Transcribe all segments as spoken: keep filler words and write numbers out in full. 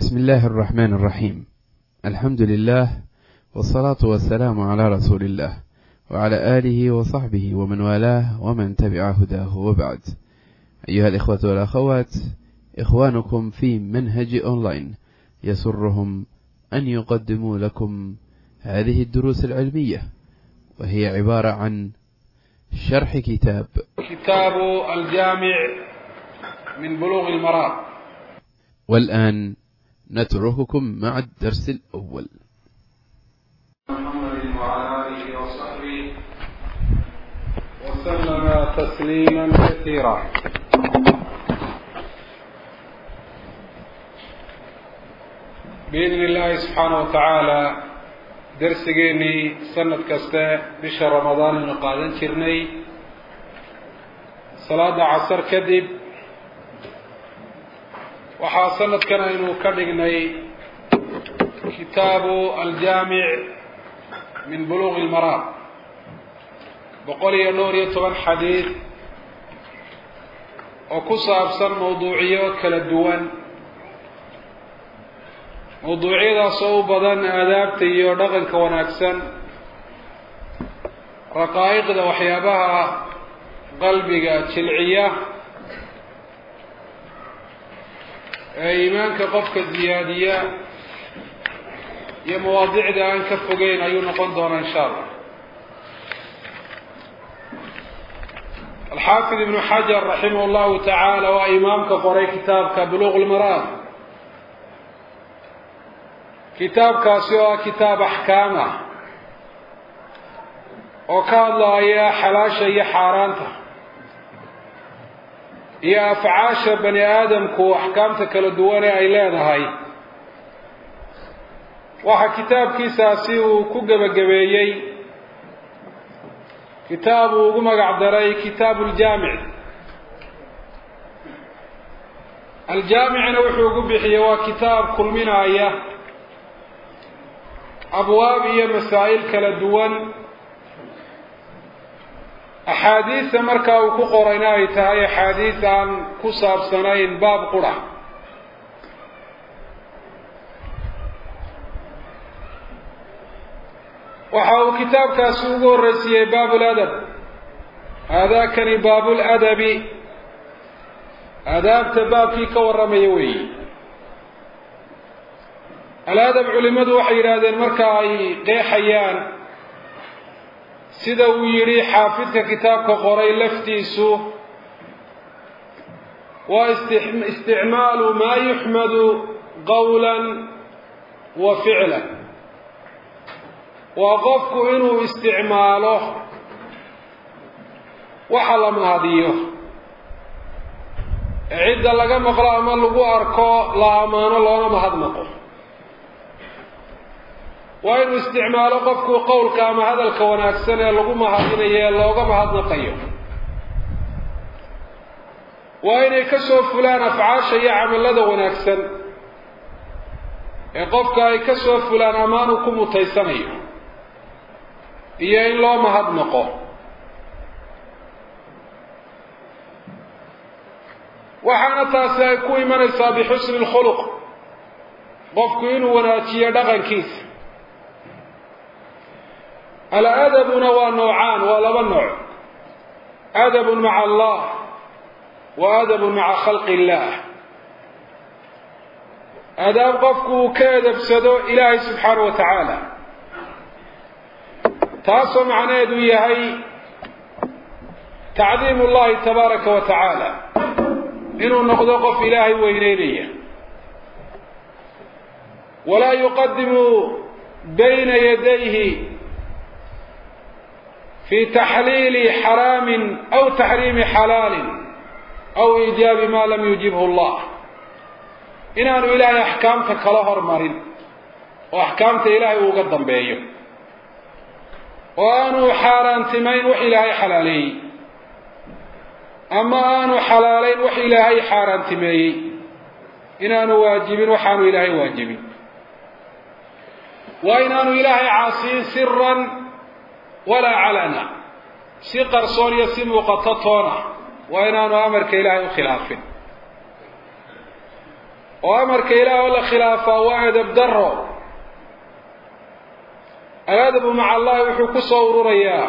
بسم الله الرحمن الرحيم. الحمد لله والصلاة والسلام على رسول الله وعلى آله وصحبه ومن والاه ومن تبع هداه، وبعد. أيها الإخوة والأخوات، إخوانكم في منهج أونلاين يسرهم أن يقدموا لكم هذه الدروس العلمية، وهي عبارة عن شرح كتاب كتاب الجامع من بلوغ المرام. والآن نترككم مع الدرس الأول. محمد وعلى آله وصحبه وسلم تسليما كثيرا. بإذن الله سبحانه وتعالى درسيني سنة كسته بشهر رمضان قادن جرني صلاة عصر كذب waxaa sanadkan aynu ka dhignay kitaabu aljaamic min buluuq ilmaraam boqol iyo dhowr iyo toban xadiid oo ku saabsan mawduucyo kala duwan, mawduucyadaas oo u badan aadaabta iyo dhaqanka wanaagsan, raqaa'iqda waxyaabaha qalbiga jilciya ee iimaanka qofka ziyaadiya iyo mawaadicda aan ka fogeyn ayuu noqon doonaa insha allah. alxaafid ibnu xajar raximah llahu tacaala waa imaamka qoray kitaabka buluuq lmaraam. kitaabkaasi oo ah kitaab axkaam ah oo ka hadlaaya xalaasha iyo xaaraanta iyo afcaasha bani aadamku axkaamta kala duwane ay leedahay. waxa kitaabkiisaasi uu ku gebagabeeyey kitaab uu ugu magac daray kitaabu aljaamic. aljaamicna wuxuu ugu bixiyey waa kitaab kulminaya abwaab iyo masaa'il kala duwan, axaadiista markaa uu ku qorayna ay tahay axaadiis aan ku saabsanayn baab qura. waxa uu kitaabkaasi ugu horreysiiyey baabuladab. haadaakani baabuladabi, aadaabta baabkii ka warramaya weeyi. aladab culimadu waxay yidhaahdeen marka ay qeexayaan, sida uu yidhi xaafidka kitaabka qoray laftiisu, waa isticmaalu maa yuxmadu qawlan wa ficlan. waa qofku inuu isticmaalo waxa la mahadiyo, cidda laga maqlo ama lagu arko la amaano loona mahadnaqo. waa inuu isticmaalo qofku qowlka ama hadalka wanaagsan ee lagu mahadinayo ee looga mahadnaqayo. waa inay ka soo fulaan afcaasha iyo camallada wanaagsan ee qofka ay ka soo fulaan ammaan uu ku mutaysanayo iyo in loo mahadnaqo. waxaana taasi ay ku imanaysaa bixusni lkhuluq, qofku inuu wanaajiyo dhaqankiisa. aladabuna waa noocaan, waa laba nooc: adabun maca allah wa adabun maca khalqi illah. adaab qofku uu ka edabsado ilaahay subxaanahu wa tacaala, taasoo macnaheedu yahay tacdiim ullahi tabaaraka wa tacaala, inuu noqdo qof ilaahay weyneynaya. walaa yuqadimu bayna yadayhi في تحليل حرام أو تحريم حلال أو إيجاب ما لم يجبه الله. inaanu ilaahay axkaamta kala hormarin oo axkaamta ilaahay uga dambeeyo, oo aanu xaaraantimayn wax ilaahay xalaaleeyey ama aanu xalaalayn wax ilaahay xaaraantimeeyey, inaanu waajibin waxaanu ilaahay waajibin. waa inaanu ilaahay caasiyin siran walaa calana, si qarsoon iyo si muuqato toona waa inaanu amarka ilaahay u khilaafin. وأمرك إله ولا خلافة وأدب دره الأدب مع الله وحكو صور رياه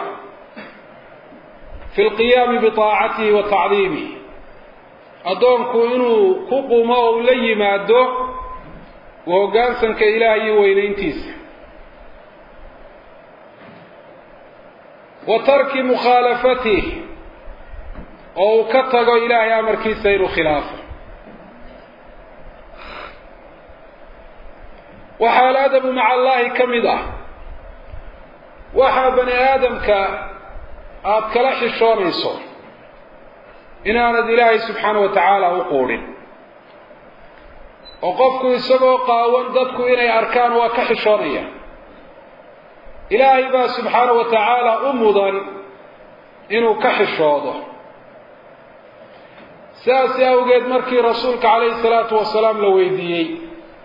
في القيام بطاعته وتعظيمه أدونكو إنو كوكو ماو لي مادو وقانسا كإلهي وينينتيس وترك مخالفته أو كتغو إلهي أمر كي سير خلافه وحال آدم مع الله كمده وحا بني آدم كأبكلاش الشوان يصور إن أنا إلهي سبحانه وتعالى وقول وقفكو يسبو قاوان دادكو إني أركان وكح الشوانية إلهي با سبحانه وتعالى أمضا إنو كح الشوانه ساسي أوجد مركي رسولك عليه الصلاة والسلام لويديي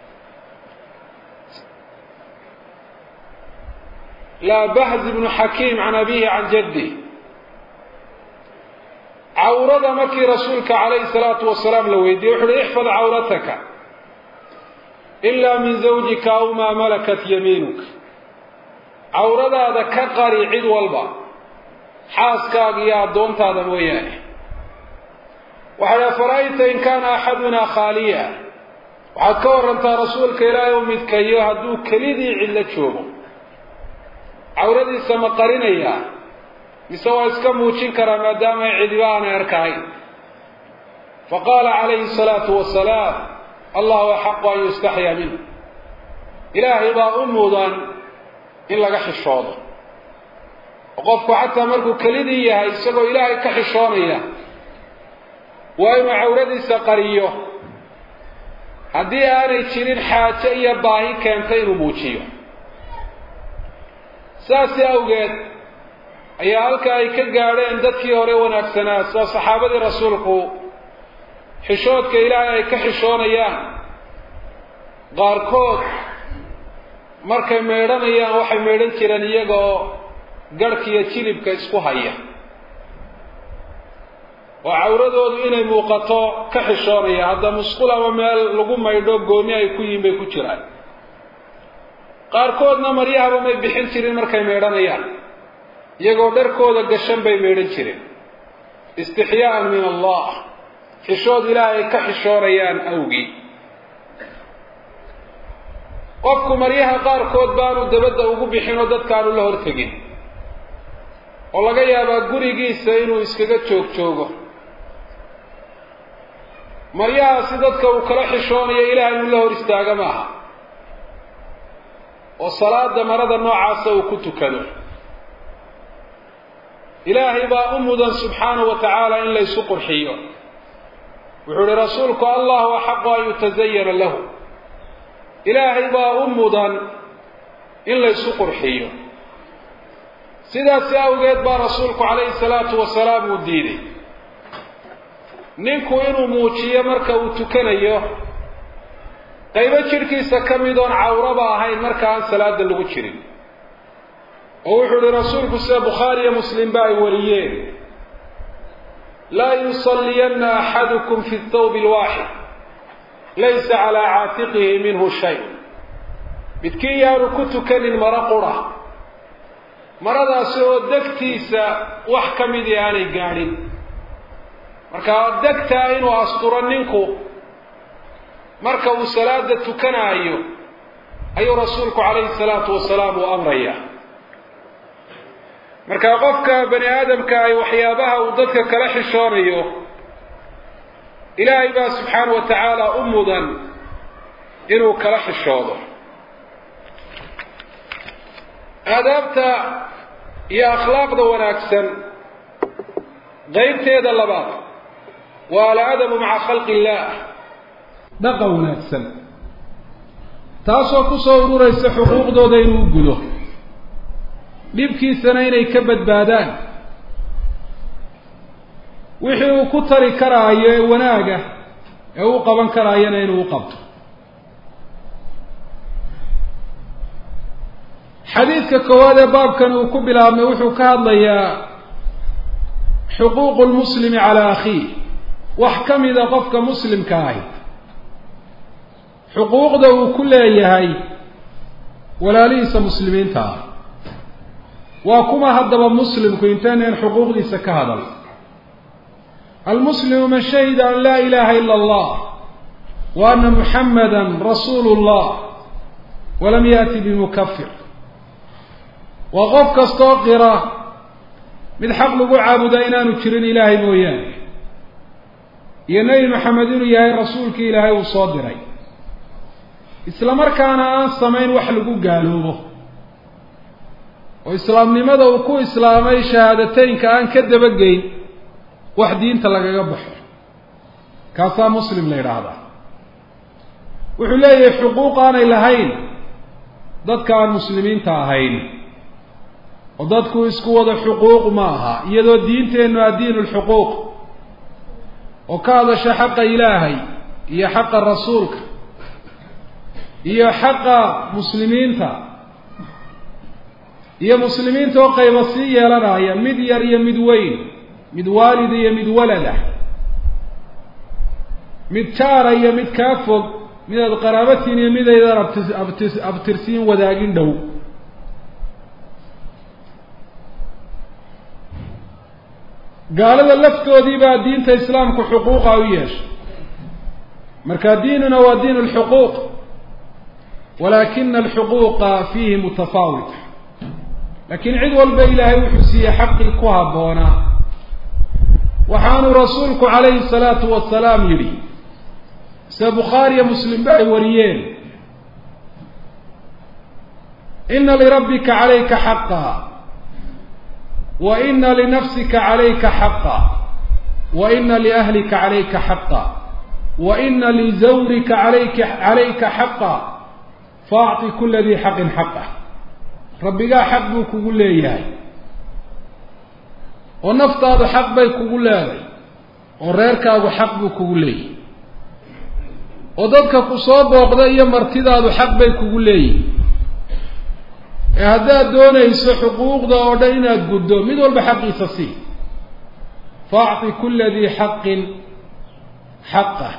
لا بهز بن حكيم عن أبيه عن جده عورد مركي رسولك عليه الصلاة والسلام لويديي وحل احفظ عورتك إلا من زوجك أو ما ملكت يمينك عورد هذا كقري عيد والبا حاسكاك يا دونت هذا وياه وحيا فرأيت إن كان أحدنا خاليا وحد كور أنت رسولك إلى يوم يتكيه هدو كليدي علة شوبه عوردي سما قرينيا مسوا اسكا موجين كرا مادام عدوان اركاين فقال عليه الصلاة والسلام الله حق أن يستحيا منه إلهي با أمودان إن لغا حشوضه وقفوا حتى مركو كليديا يسقوا إلهي كحشونيا وإما عوردي سقريه هدي آني تشيرين حاجة باهي كانتين موجيه saasi awgeed ayaa halka ay ka gaadheen dadkii hore wanaagsanaa sida saxaabadii rasuulku xishoodka ilaahay ay ka xishoonayaan qaarkood markay meedhanayaan waxay meedhan jireen iyagoo garhkiiyo jilibka isku haya oo cawradoodu inay muuqato ka xishoonaya hadda musqul ama meel lagu maydho gooni ay ku yihiin bay ku jiraan qaarkoodna maryahaba may bixin jirin markay meedhanayaan iyagoo dharkooda gashan bay meedhan jireen istixyaa'an min allah xishood ilaahay ka xishoonayaan awgii qofku maryaha qaarkood baanu dabadda ugu bixin oo dadkaanu la hortegin oo laga yaabaa gurigiisa inuu iskaga joog joogo maryahaasi dadka uu kala xishoonayo ilaahay inuu la hor istaaga maaha وصلاة مرضى النوع سوى كتكده إلهي با أمدا سبحانه وتعالى إن ليس قرحيه وحول رسولك الله وحق أن يتزين له إلهي با أمدا إن ليس قرحيه سيدا سيأوغيت با رسولك عليه الصلاة والسلام والديني ننكو إنو موشيه مركا وتكنيه qaybo jirkiisa kamidoon cawraba ahayn marka aan salaada lagu jirin oo wuxuu rasuulku sida Bukhari iyo Muslim baa wariyeen la yusalliyanna ahadukum fi ath-thawb al-wahid laysa ala aatiqihi minhu shay bidkiyaru kutukanin maraqura maradaas oo dagtiisa wax kamid yaanay gaadhin marka dagta inuu asturo ninku marka uu salaada tukanayo ayuu rasuulku kaleey salaatu wasalaam u amraya marka qofka bani aadamka ay waxyaabaha uu dadka kala xishoonayo ilaahay baa subhanahu wa ta'ala umudan inuu kala xishoodo adabta iyo akhlaaqda wanaagsan qaybteeda labaad waa la adabu ma'a khalqi illah dhaqan wanaagsan taasoo ku soo ururaysa xuquuqdooda inuu gudo dhibkiisana inay ka badbaadaan wixii uu ku tari karaayo ee wanaaga ee uu qaban karaayana inuu qabto xadiidka koowaad ee baabkan uu ku bilaabmay wuxuu ka hadlayaa xuquuqul muslimi calaa akhiih wax ka mida qofka muslimka ahi xuquuqda uu ku leeyahay walaalihiisa muslimiinta ah. waa kuma haddaba muslimku intaynaan xuquuqdiisa ka hadal. almuslimu man shahida an laa ilaha ila allah wa ana muxamada rasuulu llah walam yaati bimukafir. waa qof kastoo qira mid xaq lagu caabudaa inaanu jirin ilaahay mooyaane, iyo nebi maxamed inuu yahay rasuulkii ilaahay uu soo diray, isla markaana aan samayn wax lagu gaaloobo oo islaamnimada uu ku islaamay shahaadateynka aan ka dabageyn wax diinta lagaga baxo. kaasaa muslim la yidhaahdaa. wuxuu leeyahay xuquuq aanay lahayn dadka aan muslimiinta ahayn, oo dadku isku wada xuquuq ma aha, iyadoo diinteennu ah diinu lxuquuq oo ka hadasha xaqa ilaahay iyo xaqa rasuulka iyo xaqa muslimiinta, iyo muslimiinta oo qayba sii yeelanaya, mid yar iyo mid weyn, mid waalid iyo mid walada, mid jaara iyo mid kaa fog, midaad qaraabatiin iyo midaydan abtis abtirsiin wadaagin dhow. gaalada laftoodii baa diinta islaamku xuquuqa u yeeshay. marka diinuna waa diin alxuquuq, walaakina alxuquuqa fiihi mutafaawita. laakiin cid walba ilaahay wuxuu siiyey xaqii ku habboonaa. waxaanu rasuulku calayhi salaatu wasalaam yidhi, sida bukhaariya muslimba ay wariyeen, ina lirabbika calayka xaqa wa ina linafsika calayka xaqa wa ina liahlika calayka xaqa wa ina lizawrika calayka calayka xaqa faacti kula dii xaqin xaqah. rabbigaa xaq buu kugu leeyahay, oo naftaadu xaq bay kugu leeday, oo reerkaagu xaq buu kugu leeyahay, oo dadka ku soo booqda iyo martidaadu xaq bay kugu leeyihin. ee haddaad doonayso xuquuqda oo dhan inaad guddo, mid walba xaqiisa sii. faacti kula dii xaqin xaqah.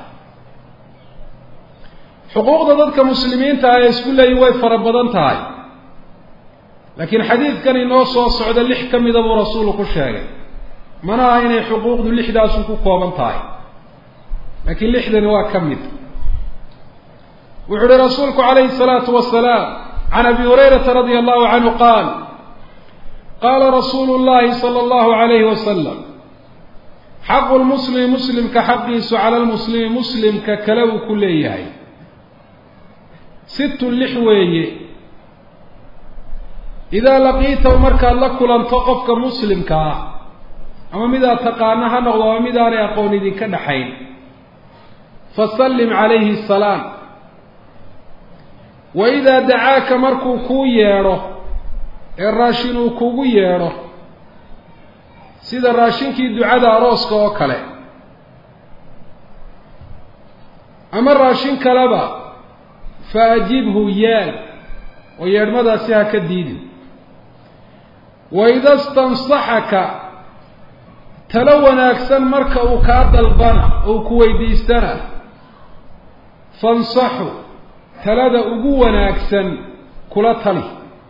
xuquuqda dadka muslimiinta ah ee isku leeyihin way fara badan tahay, laakiin xadiidkan inoo soo socda lix ka mida buu rasuulu ku sheegay. mana aha inay xuquuqdu lixdaasu ku kooban tahay, laakiin lixdani waa ka mid. wuxuu uhi rasuulku calayhi الsalaatu wasalaam can abi hurayrata radia allahu canhu qaal qaala rasuulu llahi sala allahu alayhi wasalam xaqu lmuslimi muslimka xaqiisu cala lmuslimi muslimka kale uu ku leeyahay sittun lix weeye. idaa laqiitahu markaad la kulanto qofka muslimka ah, ama midaad taqaano ha noqdo ama midaanay aqoon idinka dhaxayn, fasallim calayhi asalaam. wa idaa dacaaka markuu kuu yeedho ee raashin uu kugu yeedho, sida raashinkii ducada arooska oo kale, ama raashin kaleba, fa ajibhu yeel oo yeedhmadaasi ha ka diidin. wa ida stansaxaka talo wanaagsan marka uu kaa dalbana ou ku weydiistana, fansaxu talada ugu wanaagsan kula tali.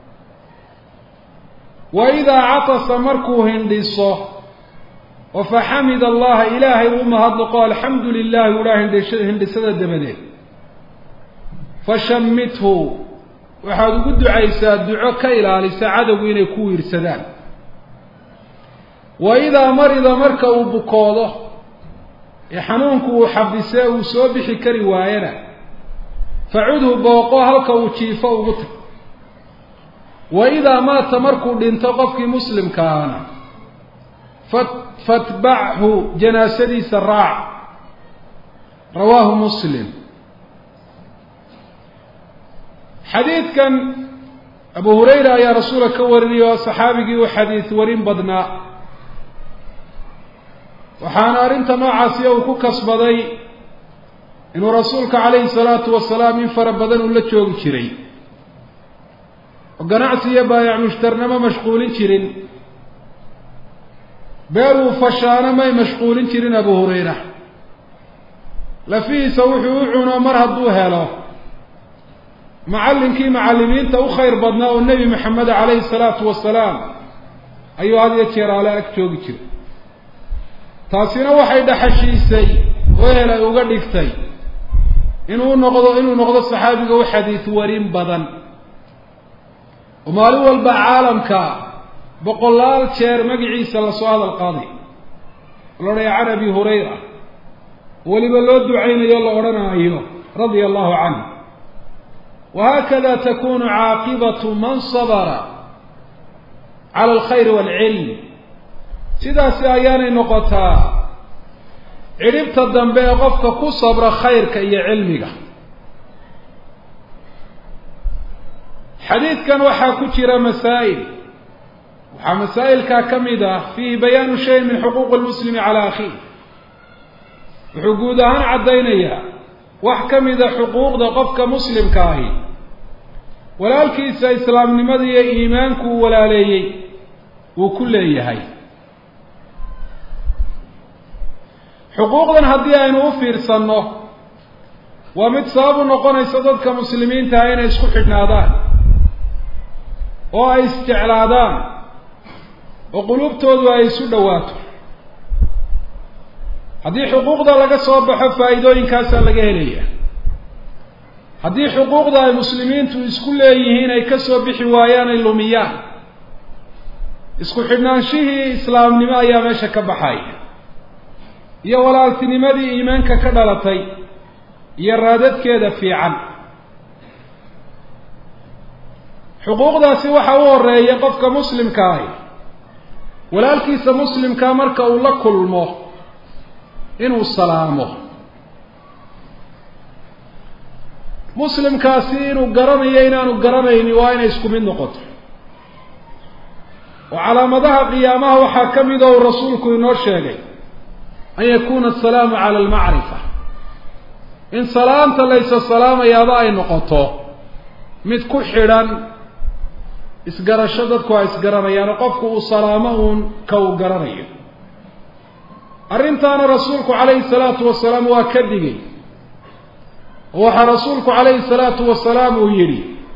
wa idaa catasa markuu hindhiso oo faxamida allaha ilaahay uu mahadnaqo alxamdu lilahi udhaa hindhisada dabadeed, fashammithu waxaad ugu ducaysaa duco ka ilaalisa cadowgu inay ku wiirsadaan. wa idaa marida marka uu bukoodo ee xanuunku uu xabisee uu soo bixi kari waayana, facudhu booqo halka uu jiifo ugu tag. wa idaa maata markuu dhinto qofkii muslimka ahna, fatbachu janaasadiisa raac. rawaahu muslim. xadiidkan abu hurayra ayaa rasuula ka warinaya oo saxaabigii uu xadiis warin badnaa, waxaana arrinta noocaasiya uu ku kasbaday inuu rasuulka calayhi salaatu wasalaam in fara badan uu la joogi jiray, oo ganacsi iyo baayac mushtarnama mashquulin jirin. beel uu fashaano may mashquulin jirin abu hurayra. lafihiisa wuxuu u cuno mar hadduu helo macallinkii macallimiinta u khayr badnaa oo nebi maxamed calayhi salaatu wasalaam ayuu had iyo jeer ale ag joogi jiray taasina waxay dhaxashiisay weel ay uga dhigtay inuu noqdo inuu noqdo saxaabiga u xadiis warin badan oo maalin walba caalamka boqolaal jeer magaciisa la soo hadal qaaday loo can abi hurayra weliba loo ducaynayo la odhanayo radia allahu canhu وهكذا تكون عاقبة من صبر على الخير والعلم sidaasi ayaanay noqotaa ciribta dambe ee qofka ku sabra khayrka iyo cilmiga xadiidkan waxaa ku jira masaa'il waxaa masaa'ilkaa ka mid ah fiihi bayaanu shayin min xuquuq lmuslimi calaa akhiih wuxuu guud ahaan caddaynayaa wax ka mida xuquuqda qofka muslimka ahi walaalkiisa islaamnimada iyo iimaanku uu walaaleeyey uu ku leeyahay xuquuqdan haddii aynu u fiirsanno waa mid sabab u noqonaysa dadka muslimiinta ah inay isku xidhnaadaan oo ay isjeclaadaan oo qulubtoodu ay isu dhowaato haddii xuquuqda laga soo baxo faa'iidooyinkaasaa laga helaya haddii xuquuqda ay muslimiintu isku leeyihiin ay ka soo bixi waayaan ay lumiyaan isku xidhnaanshihii islaamnimo ayaa meesha ka baxaya iyo walaaltinimadii iimaanka ka dhalatay iyo raadadkeeda fiican xuquuqdaasi waxa u horeeya qofka muslimka ahi walaalkiisa muslimkaa marka uu la kulmo inuu salaamo muslimkaasi inuu garanayo inaanu garanayni waa inay isku mid noqoto oo calaamadaha qiyaamaha waxaa ka mid oo rasuulku inoo sheegay an yakuna asalaamu cala almacrifa in salaamta laysa salaamayaaba ay noqoto mid ku xidhan isgarasho dadku ay isgaranayaan oo qofku uu salaamo uun ka uu garanayo arrintaana rasuulku calayhi salaatu wasalaam waa ka digay oo waxaa rasuulku calayhi salaatu wasalaam uu yidhi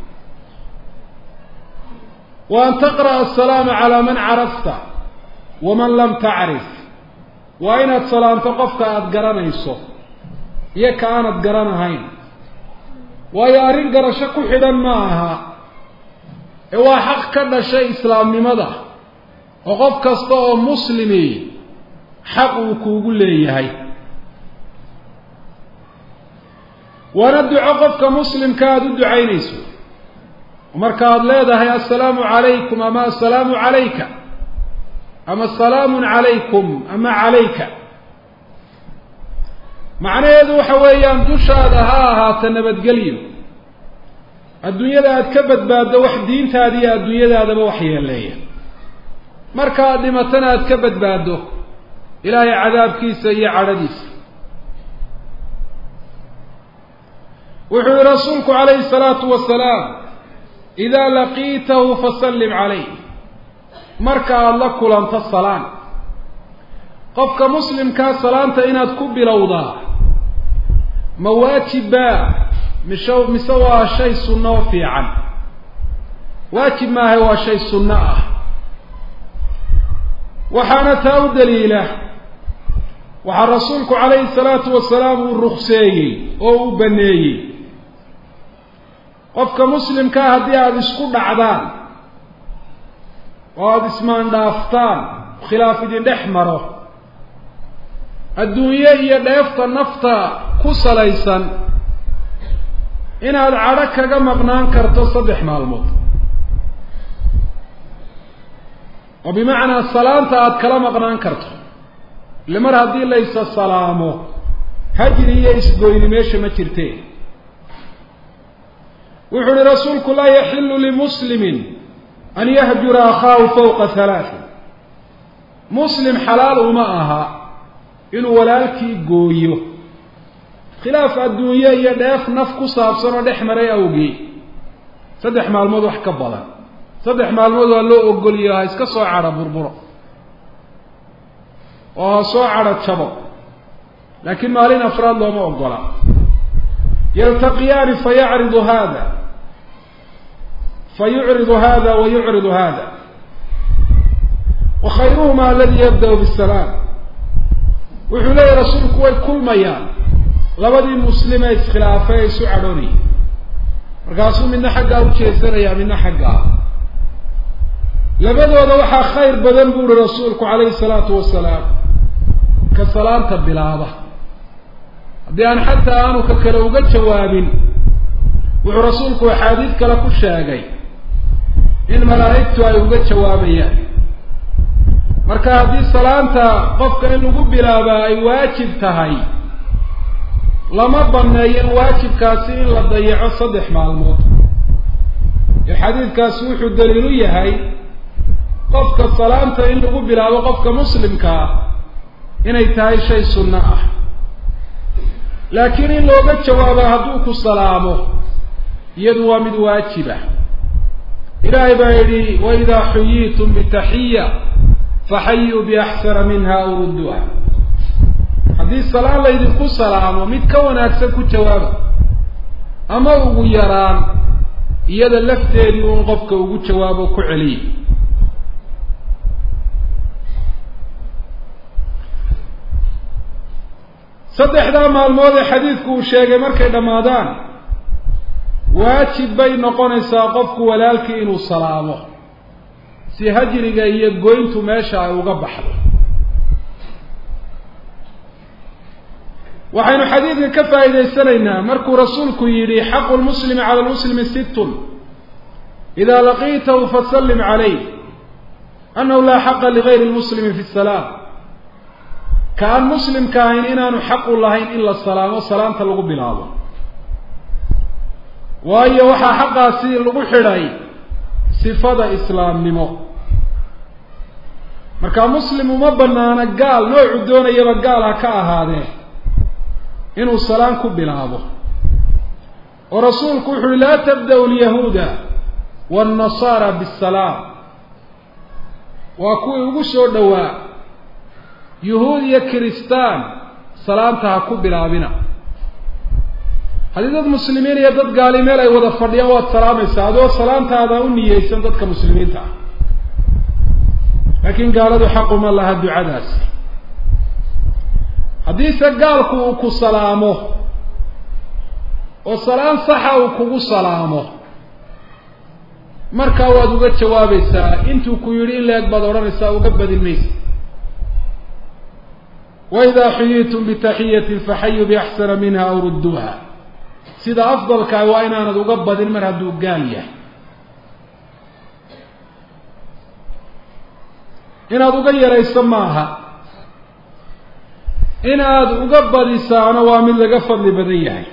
wa an taqra'a asalaama calaa man carafta waman lam tacrif waa inaad salaamto qofka aada garanayso iyo ka aanad garanahayn waayo arrin garasho ku xidhan ma aha ee waa xaq ka dhashay islaamnimada oo qof kasta oo muslimi xaq uu kuugu leeyahay waana duco qofka muslimka aada u ducaynayso marka aada leedahay assalaamu calaykum ama assalaamu calayka ama salaamun calaykum ama calayka macnaheedu waxa weeyaan dushaada ha ahaata nabadgelyo adduunyada aada ka badbaaddo wax diintaada iyo adduunyadaadaba wax yeeleeya marka aada dhimatana aada ka badbaaddo ilaahay cadaabkiisa iyo cadhadiisa wuxuu yihi rasuulku calayhi salaatu wasalaam idaa laqiitahu fasallim calayh marka aada la kulanto salaan qofka muslimkaa salaanta inaad ku bilowdaa ma waajibbaa mise mise waa shay sunno oo fiican waajib maahay waa shay sunno ah waxaana taa u daliila waxaa rasuulku calayhi salaatu wasalaam uu rukseeyey oo uu baneeyey qofka muslimkaa haddii aada isku dhacdaan oo aada ismaandhaaftaan khilaaf idin dhex maro adduunye iyo dheefta nafta ku salaysan inaad cadho kaga maqnaan karto saddex maalmood oo bimacnaa salaanta aada kala maqnaan karto ile mar haddii laysa salaamo hajri iyo isgoyni meesha ma jirtee wuxuu uhi rasuulku laa yaxilu limuslimin an yahjura akhaahu fawqa halaatin muslim xalaal uma aha inuu walaalkii gooyo khilaaf adduunye iyo dheef naf ku saabsan oo dhex maray awgii saddex maalmood wax ka badan saddex maalmood waa loo ogoliyo ha iska soo cadho burburo oo ha soo cadho jabo laakiin maalin afraad looma ogola yaltaqiyaani fayacridu hada فيعرض هذا ويعرض هذا وخيرهما الذي يبدأ بالسلام وحلي رسولك وكل ميان لبدي مسلمة اسخلافة سعروني مرقاسوا منا حقا وشيسنا يا منا حقا لبدو دوحا خير بدن بور رسولك عليه الصلاة والسلام كالسلام تبلاده بأن حتى أنو ككلوغة جواب ورسولك وحاديثك لك الشاقي إن ملائكته أيوغة جوابيا marka hadii salaanta qofka in lagu bilaabo ay waajib tahay lama baneeyo waajibkaasi in la dayaco saddex maalmood ee xadiidkaasi wuxuu daliil u yahay qofka salaanta in lagu bilaabo qofka muslimka inay tahay shay sunna ah laakiin in looga jawaabo hadduu ku salaamo iyadu waa mid waajib ah ilaahay baa yidhi wa idha huyitum bitahiyya فحيوا بأحسن منها أو ردوها حديث صلاة الله يدكو سلام ومد كون أكسكو جواب أما أبو يران إيادا اللفتين ينغفك أبو جواب وكعلي صدح دام الموضي حديثكو الشيء مركي دمادان واجب بين قنسا قفك ولالك إنو سلامه si hajriga iyo goyntu meesha ay uga baxdo waxaynu xadiidka ka faa'iideysanaynaa markuu rasuulku yiri xaqul muslimi cala almuslimi sittun idha laqitahu fasallim alayhi annahu la xaqa lighayri almuslimi fi salaam kaan muslimka ahayn inaanu xaq u lahayn illa salaamo salaanta lagu bilaabo waayo waxa xaqaasi lagu xidhay sifada islaamnimo marka muslim uma banaana gaal noocu doonayaba gaal ha ka ahaadee inuu salaam ku bilaabo oo rasuulku wuxuu la tabda'u alyahuuda wan-nasaara bis-salaam waa kuwii ugu soo dhowaa yuhuud iyo kiristaan salaamta ha ku bilaabina haddii dad muslimiin iyo dad gaali meel ay wada fadhiyaan waad salaamaysaa adoo salaamtaada u niyeysan dadka muslimiinta ah laakiin gaaladu xaquma laha ducadaas haddiise gaalku uu ku salaamo oo salaam saxa uu kugu salaamo markaa waad uga jawaabaysaa intuu ku yidhi in leeg baad odhanaysaa uga badin maysa وإذا حييتم بتحية فحيوا بأحسن منها أو ردوها sida afdalka waa inaanad uga badin mar hadduu gaal yahay inaad uga yarayso maaha inaad uga badisaana waa mid laga fadli badan yahay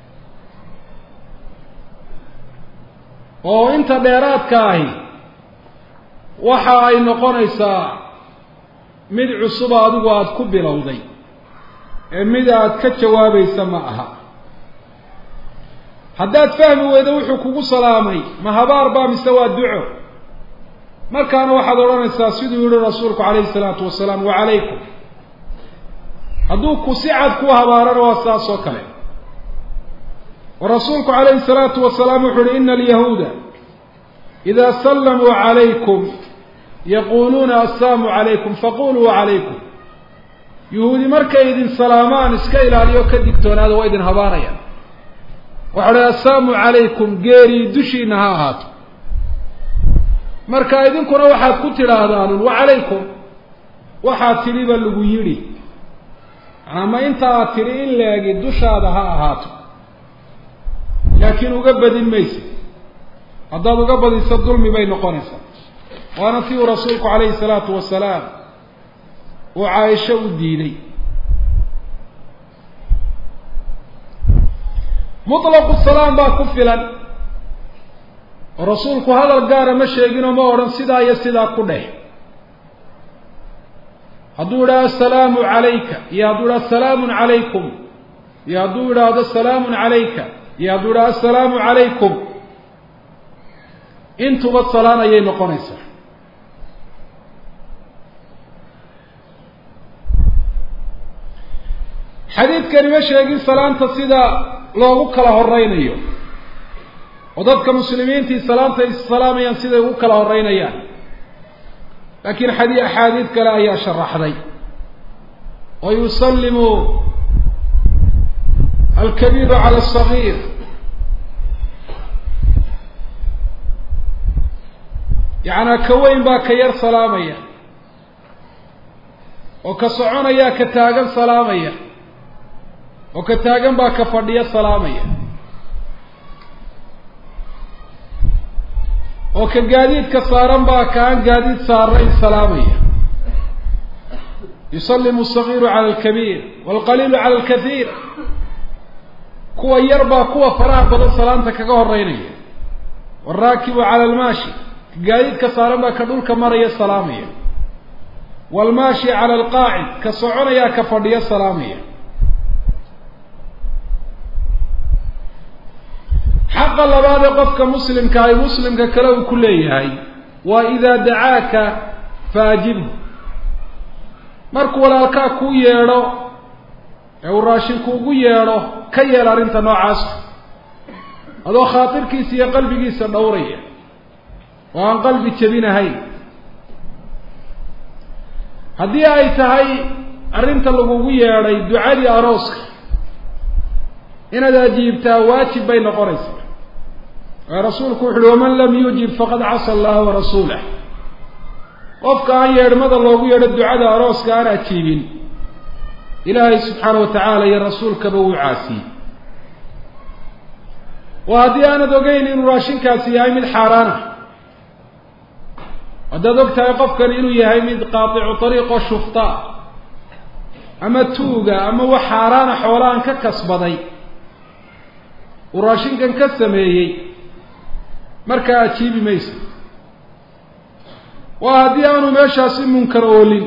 oo inta dheeraadka ahi waxa ay noqonaysaa mid cusub adigu aad ku bilowday ee mid aad ka jawaabaysa ma aha haddaad fahmi weydo wuxuu kugu salaamay ma habaar baa mise waa duco markaana waxaad odhanaysaa siduu yihi rasuulku calayhi salaatu wasalaam wacalaykum hadduu ku si cad ku habaarana waa saas oo kale oo rasuulku calayhi salaatu wasalaam wuxuu yihi ina alyahuuda idaa sallamuu calaykum yaquuluuna assalaamu calaykum faquluu wacalaykum yuhuudi markay idin salaamaan iska ilaaliyo ka digtoonaada waa idin habaarayaan waxaa dhaha assalaamu calaykum geeri dushiina ha ahaato marka idinkuna waxaad ku tidhaahdaan wacalaykum waxaad tidhiba lagu yidhi ama inta aad tidhi in leegi dushaada ha ahaato laakiin uga badin maysa haddaad uga badiso dulmi bay noqonaysaa waana tii uu rasuulku calayhi salaatu wasalaam uu caaisho u diiday mutlaqu salaam baa ku filan oo rasuulku hadal gaara ma sheeginoo ma odhan sidaa iyo sidaa ku dheh hadduu idhaha assalaamu calayka iyo hadduu idhaha assalaamun calaykum iyo hadduu idhaahdo salaamun calayka iyo hadduu idhaha assalaamu calaykum intuba salaan ayay noqonaysaa xadiidkani ma sheegin salaanta sida loogu kala horeynayo وددك مسلمين تي سلامتي السلام يان سيده ugu kala horeynayaan laakiin xadii axaadiid kale ayaa sharaxday oo yusallimu al-kabir ala as-saghir يعني كوين با كير سلامية وكسعونيا كتاغن سلامية وكتاغن با كفردية سلامية وكقاديد كسارن با كان قاديد سارين سلامية يسلم الصغير على الكبير والقليل على الكثير كوا يربا كوا فراغ بدل سلامتك كقهر رينية والراكب على الماشي قايد كصارما كدول كمريا السلامية والماشي على القاعد كصعونيا كفردية السلامية حق الله بعد قفك مسلم كاي مسلم ككلو كلية هاي وإذا دعاك فاجبه مركو ولا كاكو ييرو أو راشن كوكو ييرو كي يلارنت نوعاس هذا خاطر كيسي قلبي كيسي دورية وعن قلبي تبين هاي هذه أي تهاي أرنت اللغوية على دعاء أروسك إن هذا جيبتها واجب بين قريش رسولك ومن لم يجب فقد عصى الله ورسوله وفق أن يرمض اللغوية للدعاء أروسك أنا أتشيبين إلهي سبحانه وتعالى يا رسول كبو عاسي وهذه أنا دوغين إن راشين كاسي هاي من حارانة وده دكتا يقف كان إنه يهيمد قاطع طريق الشفطاء أما توقع أما وحاران حولان ككسبضي وراشين كان كسميهي مركا أتشيبي ميسي وهذه أنه ماشا سمون كرولين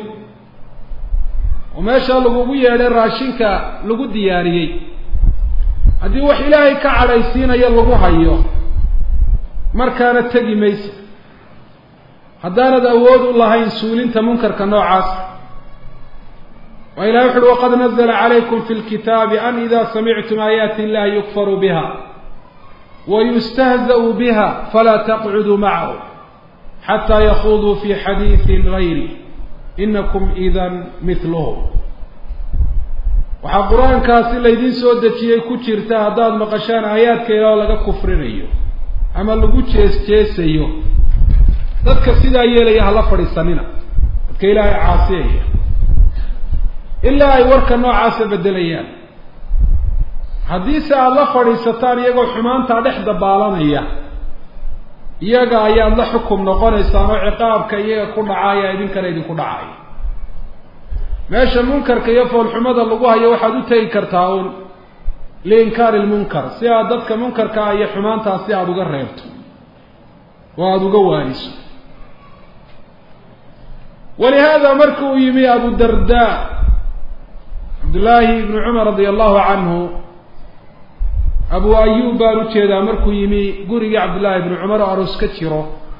وماشا لغوية للراشين كلغو دياريي هذه وح إلهي كعليسين يلغو هايو مركا نتقي ميسي هدانا داود الله ينسول انت منكر كنوعاس وإلى يحد وقد نزل عليكم في الكتاب أن إذا سمعتم آيات الله يكفر بها ويستهزأ بها فلا تقعدوا معه حتى يخوضوا في حديث غيره إنكم إذا مثلهم وحق قرآن كاسي ليدين سودتي كتيرتا هداد مقشان آيات كيلا لغا كفرينيو أما لغو تشيس تشيسيو dadka sida yeelaya hala fariisanina dadka ilaahay caasiyay illa ay warka noocaas bedelayaan hadii sa la fariisataan iyagoo xumaanta dhex dabaalanaya iyaga ayaa la xukum noqonaysaa oo ciqaabka iyaga ku dhacaya idin kale idin ku dhacay meesha munkarka iyo fool xumada lagu hayo waxaad u tagi kartaa oo liinkaar il munkar si aad dadka munkarka iyo xumaanta si aad uga reebto waad uga waaniso ولهذا مركو يمي أبو الدرداء عبد الله بن عمر رضي الله عنه أبو أيوب رتشيدا مركو يمي قري عبد الله بن عمر أروس كتيرو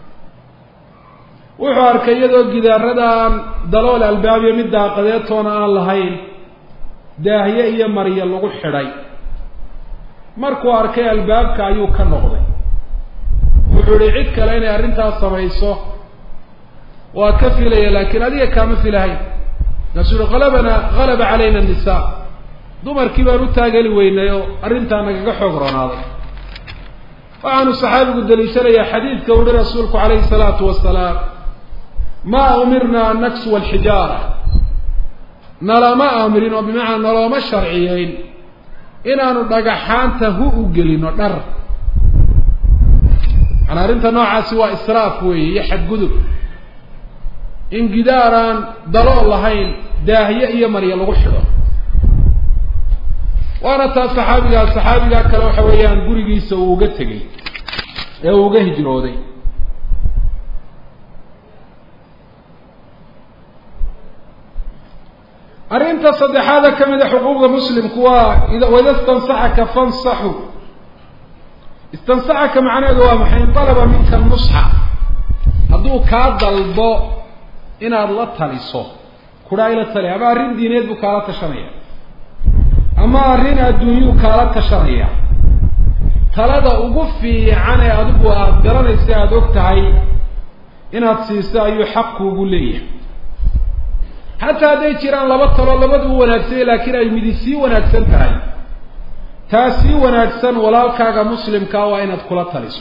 وحوار كيدو قدار ردان دلول الباب يمدى قديتون آن لهين داهية إيا مريا اللغو حراي مركو أركي الباب كايو كنغضي وحوري عدك لين أرنتها السميسو وكفل لكن هذه كمثل هاي نسول غلبنا غلب علينا النساء دمر كبار تاجل وينيو أرنتا نجح حجرنا هذا فعن الصحابة قد ليسلي حديث كون رسولك عليه الصلاة والسلام ما أمرنا أن نكسو الحجارة نرى ما أمرين وبمعنى نرى ما الشرعيين إن أن نجحان تهو أجلين ونر أنا أرنتا نوع سوى إسراف ويحد قدر إن قداران ضلوا اللهين داهية إيا مريا لغشرة وانا تا صحابي قال صحابي قال كلاو حويان قريقي سووغة تقي يوغة هجرودي أرنت صدح هذا كمد حقوق مسلم كوا وإذا استنصحك فانصحوا استنصحك معنا دوام حين طلب منك النصح هذو كاد الضوء إن الله تليسو كرا إلى تلي أما أرين دينيد بكالة شرعية أما أرين الدنيا كالة شرعية talada ugu fiican ee adigu aada garanaysa aada og tahay inaad siiso ayuu xaq kuugu leeyahay xataa hadday jiraan laba talo labadu u wanaagsanya laakiin ay midi sii wanaagsan tahay taa sii wanaagsan walaalkaaga muslimkaa waa inaad kula taliso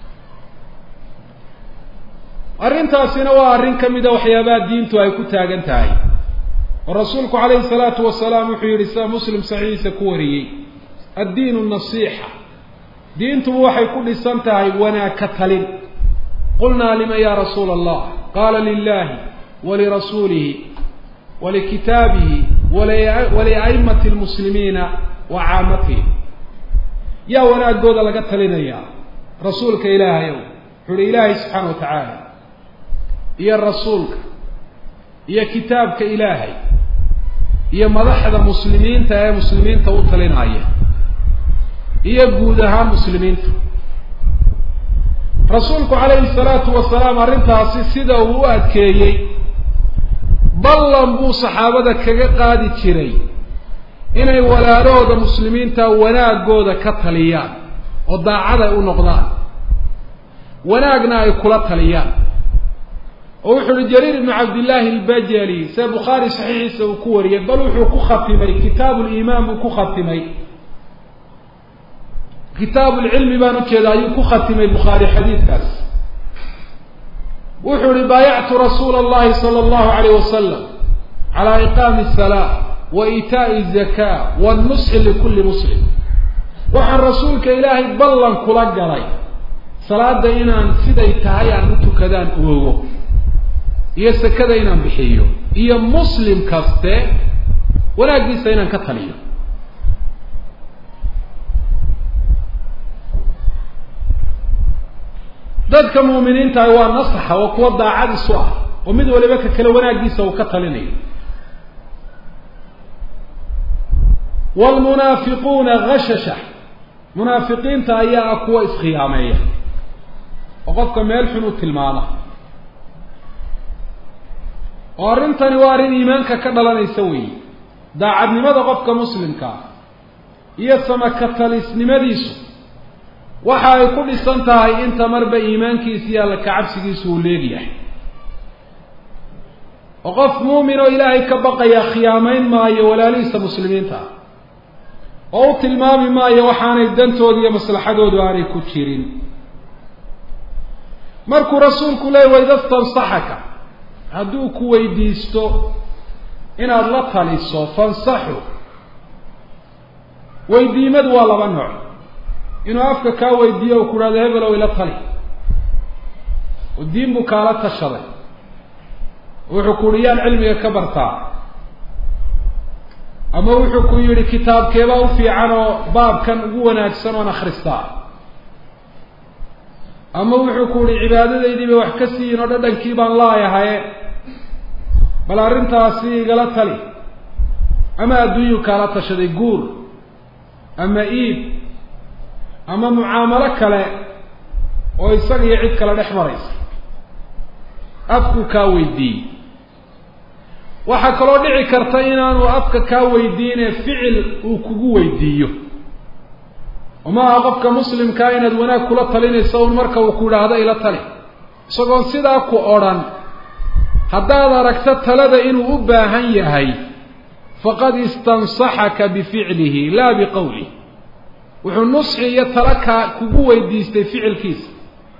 arrintaasina waa arrin ka mida waxyaabaha diintu ay ku taagan tahay oo rasuulku calayhi salaatu wasalaam wuxuu yidhi sida muslim saxiixiisa ku wariyey addiinu nasiixa diintubu waxay ku dhisan tahay wanaag ka talin qulnaa lima ya rasuula allah qaala lilahi walirasuulihi walikitaabihi walia'immati lmuslimiina wa caamatihim yaa wanaagooda laga talinayaa rasuulka ilaahay ow wuxuu uhi ilaahay subxaana wa tacaala iyo rasuulka iyo kitaabka ilaahay iyo madaxda muslimiinta ee muslimiinta u talinaya iyo guud ahaan muslimiinta rasuulku calayhi salaatu wasalaam arrintaasi sida uu u adkeeyey ballan buu saxaabada kaga qaadi jiray inay walaalahooda muslimiinta wanaagooda ka taliyaan oo daacad ay u noqdaan wanaagna ay kula taliyaan oo wuxuu uhi jariir ibnu cabdillaahi albajali sida bukhaari saxiixiisa uu ku wariyay bal wuxuu ku khatimay kitaabu liimaan buu ku khatimay kitaabu lcilmi baan ujeeda ayuu ku khatimay bukhaari xadiidkaas wuxuu uhi baayactu rasuula allahi sala allahu alayh wasalam calaa iqaami asalaa wa iitaa'i zakaa wannusxi likulli muslim waxaan rasuulka ilaahay ballan kula galay salaada inaan siday tahay aan u tukadaan oogo iyo sakada inaan bixiyo iyo muslim kaste wanaaggiisa inaan ka taliyo dadka mu'miniinta ah waa nasaxa oo kuwa daacad isu ah oo mid waliba ka kale wanaaggiisa uu ka talinayo waalmunaafiquuna ghashasha munaafiqiinta ayaa ah kuwa iskhiyaameeya oo qofka meel xun u tilmaama oo arrintani waa arrin iimaanka ka dhalanaysa weeye daacadnimada qofka muslimkaa iyo samakatalisnimadiisu waxa ay ku dhisan tahay inta marba iimaankiisa iyo alla kacabsigiisu uu leegyahay oo qof muumin oo ilaahay ka baqaya khiyaamayn maayo walaalihiisa muslimiinta oo u tilmaami maayo waxaanay dantooda iyo maslaxadoodu aanay ku jirin markuu rasuulku leeyay waida stansaxaka hadduu ku weydiisto inaad la taliso fansaxu weydiimadu waa laba nooc inuu afka kaa weydiiyo u ku dhahdo hebelow ila tali oo diin buu kaala tashaday wuxuu ku uhi yaan cilmiga ka bartaa ama wuxuu ku yidhi kitaabkeebaa u fiican oo baabkan ugu wanaagsan oon akhristaa ama wuxuu ku uhi cibaadadaydii bay wax ka siiyin oo dhadhankii baan laayahaye bal arrintaasi igala tali ama adduunyuu kaala tashaday guur ama iib ama mucaamalo kale oo isaga iyo cid kale dhex maraysa afku kaa weydiiyey waxaa kaloo dhici karta inaanu afka kaa weydiinee ficil uu kugu weydiiyo oo ma aha qofka muslimkaa inaad wanaag kula talinayso un marka uu ku idhaahdo ila tali isagoon sidaa ku odhan haddaad aragto talada inuu u baahan yahay faqad istansaxaka bificlihi laa biqawlihi wuxuu nusxi iyo tala kaa kugu weydiistay ficilkiisa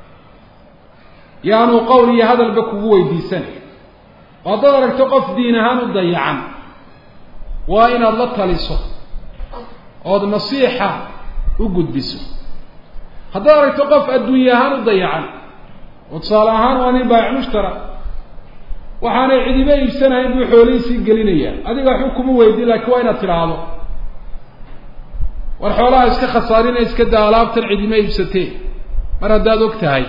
yaanuu qowl iyo hadalba kugu weydiisanay oo haddaad aragto qof diin ahaan u dayacan waa inaad la taliso ood nasiixa u gudbiso haddaad aragto qof adduunye ahaan u dayacan oo tusaale ahaan waa nin baayic mushtara waxaanay cidiba iibsanahayn buu xoolihiisii gelinayaa adiga waxba kuma weydiin laakiin waa inaad tidhaahdo war xoolaha iska khasaarina iska daa alaabtan cidima iibsatee mar haddaad og tahay